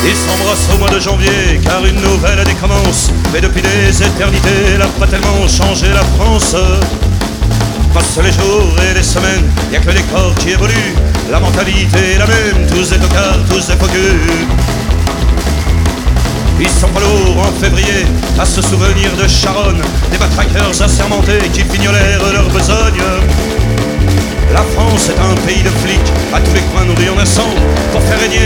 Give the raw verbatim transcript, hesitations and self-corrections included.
Ils s'embrassent au mois de janvier, car une nouvelle année commence. Mais depuis des éternités, elle n'a pas tellement changé la France. Passent les jours et les semaines, y a que les corps qui évoluent. La mentalité est la même, tous des tocards, tous des focus. Ils sont pas lourds en février à se souvenir de Charonne, des matraqueurs assermentés qui fignolèrent leur besogne. La France est un pays de flics, à tous les coins de rue en un sang, pour faire régner